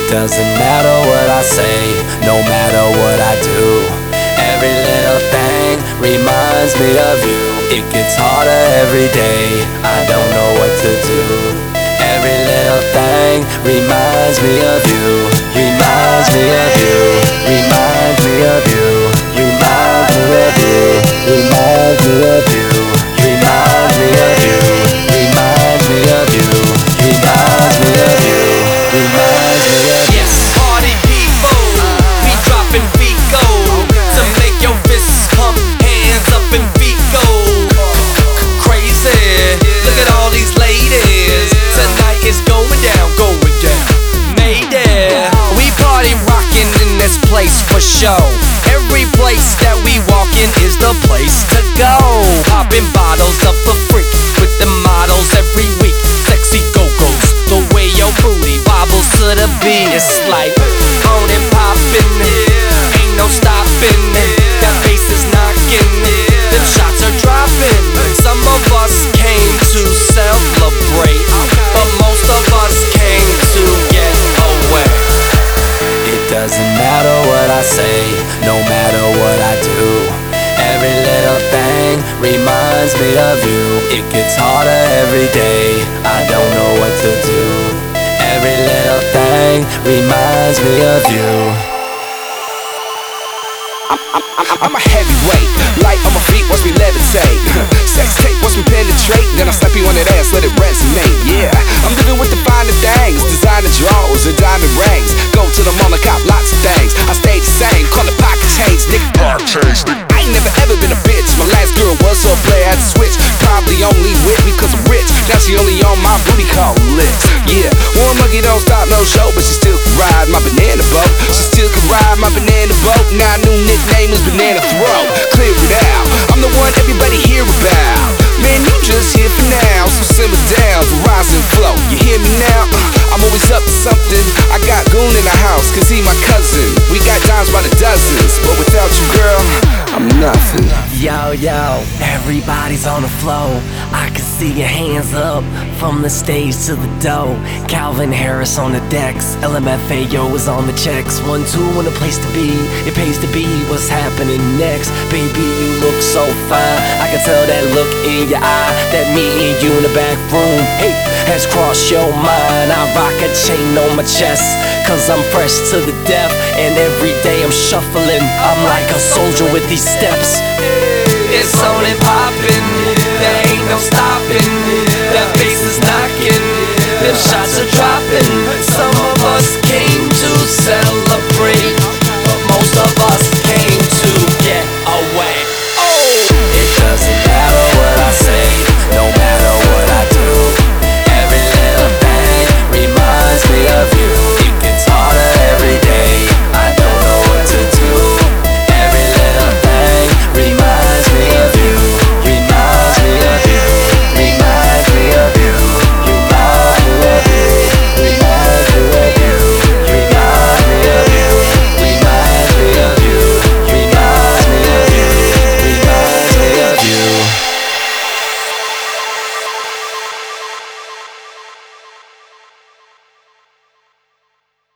Doesn't matter what I say, no matter what I do. Every little thing reminds me of you. It gets harder every day, I don't know what to do. Every little thing reminds me of you. Reminds me of you. Reminds me of you. Reminds me of you. Reminds me of you. Reminds me of you. Reminds me of you. Reminds me of you. Reminds me of you. Yes, party people, we dropping feet go to make your fists pump, hands up and feet go crazy. Look at all these ladies. Tonight is going down, going down. Mayday. We party rocking in this place for show. Every place that we walk in is the place to go. Popping bottles of the freak with the models every week. Sexy go-go's, the way your booty wobbles to the beat. It's like on and poppin', ain't no stopping. That bass is knocking, them shots are dropping. Some of us came to celebrate, but most of us came to get away. It doesn't matter what I say, no matter what I do. Every little thing reminds me of you. It gets harder every day, I don't know what to do. Every little thing reminds me of you. I'm a heavyweight, light on my feet, watch me levitate. Sex tape, watch me penetrate. Then I slap you on that ass, let it resonate. Yeah, I'm living with the finer things, designer drawers and diamond rings. Go to the mall and cop lots of things. I stay the same, call it pocket change, nigga. I ain't never ever been a bitch. My last girl was so player, I had to switch. Probably only with me cause I'm rich. Now she only on my booty call lips. Yeah, one monkey don't stop no show, but she still can ride my banana boat. She still can ride my banana boat. Now a new nickname is Banana Throat. Clear it out, I'm the one everybody hear about. Man, you just here for now, so simmer down for rise and flow. You hear me now? I'm always up to something. I got Goon in the house, cause he my cousin. We got dimes by the dozens, but without you, girl, I'm nothing. Yo, yo, everybody's on the flow. I can see your hands up from the stage to the dough. Calvin Harris on the decks, LMFAO is on the checks. 1, 2, and a place to be. It pays to be. What's happening next? Baby, you look so fine. I can tell that look in your eye, that me and you in the back room, hey, has crossed your mind. I rock a chain on my chest, cause I'm fresh to the death. And every day I'm shuffling, I'm like a soldier with these steps. It's on and poppin', there ain't no stopping. That bass is knocking, them shots are dropping. So